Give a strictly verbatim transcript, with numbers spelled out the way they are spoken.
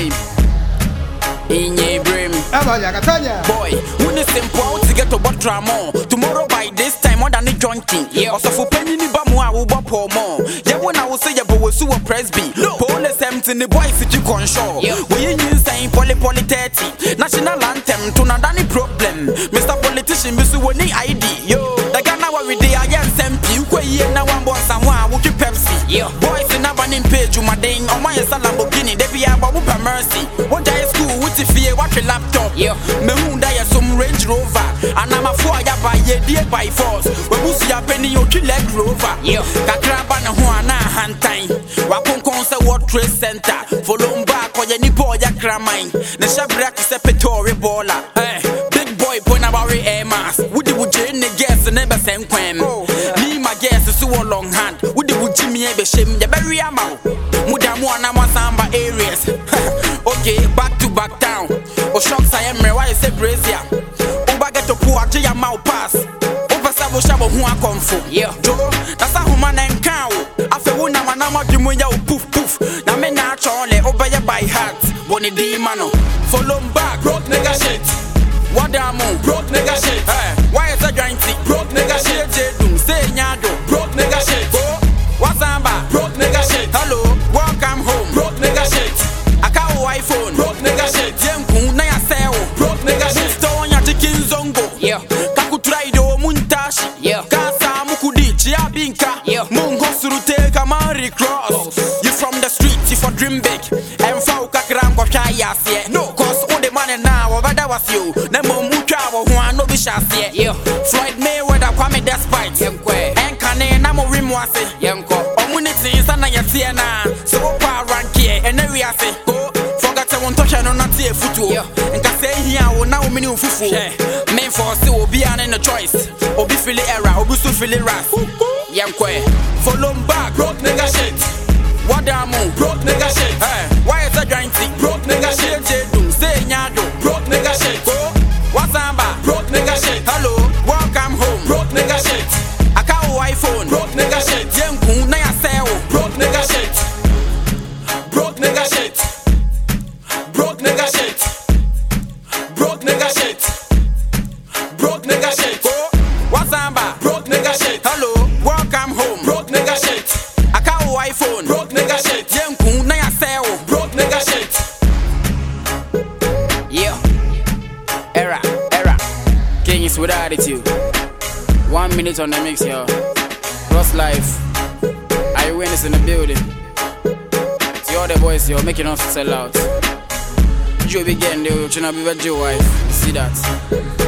name. In your brain. Boy, when it's simple to get to what drama. Tomorrow by this time, more than a junkie. Yeah, also for penny Bamua will bop or more. Yeah, when I will say you will sue a presby. Police empty the boys that you can show. We in saying poly poly thirty. National anthem to not any problem. Mister Politician, Mister Winnie I D. Yo, the Ghana where we day I am S M P. You quay now one boss someone will keep Pepsi. Yeah, boys in a banning page, you my ding. On my Lamborghini, they be about mercy. One day school with the fear, watch a laptop. Yeah, me who die some Range Rover. And I'm a four ya by a dear by force. We will see a penny or kill leg rover. Yeah, Kakraba na Juana hand time. Wapon concert World Trade Center. Follow back or any boy ya cramine. The Shabrak is a Petori baller. Hey, big boy point about air mass. Would the would Jane guess the never same quam. Me my guess is so long hand. Would the would Jimmy ever shame the berry amount. Mudamuana Masamba areas. Okay, back to back down. O shocks I am why I say brazier. Uba get to poor Jaya mouth pass. Over Sabo Shabo who I come for. Yeah, Joe, that's a woman and cow. After one of my nama Jimuya poof poof. Now me naturally over your by heart. Bonnie D mano. Follow back, broke nigga shit. What damn broke nigga shit. Why is a jointy? Broke nigga shit. Jedum say nyado. Broke nigga shit. What's amba? Broke nigga shit. Hello, welcome home. Broke nigga shit. iPhone, broke nigga shit. Yemku na ya sell, broke nigga shit. Stone ya chicken zongo, yeah. Kaku try do muntashi, yeah. Kasa mukudi chia binka, yeah. Mungo surute kamari cross. You from the street, you for dream big. And for kakram ko shaya siye. No, cause all the money now over that was you. Nemo mucha wo huan no bishas yeah. Floyd Mayweather kwame despite. Yemkwe. Enkane na mo rimwase. Yemko. Omuniti sana ya tiena. So pa rankie ene wiase. Won't touch on not see a foot. And can say here, will now many fufu. Men for still will be an choice. Or be feeling error, or be so feeling ras. Yam quay. Follow back, broke nigga shit. What damn broke nigga shit. Why is a jointy? Broke nigga shit. Jedum say nyado. Broke nigga shit. What's amba? Broke nigga shit. Hello, welcome home. Broke nigga shit. I call iPhone. Broke nigga shit. Yemku na ya sell. Broke nigga shit. Broke nigga shit. Broke nigga shit. Broke nigga shit. Broke nigga shit. Oh, what's amba? Broke nigga shit. Hello, welcome home. Broke nigga shit. I call iPhone. Broke nigga shit. Yemku na ya sell. Broke nigga shit. Yeah. Era, era. King is with attitude. One minute on the mix, yo. Cross life. I win is in the building. See all the boys, yo, making us sell out. You be getting the Joe wife. See that?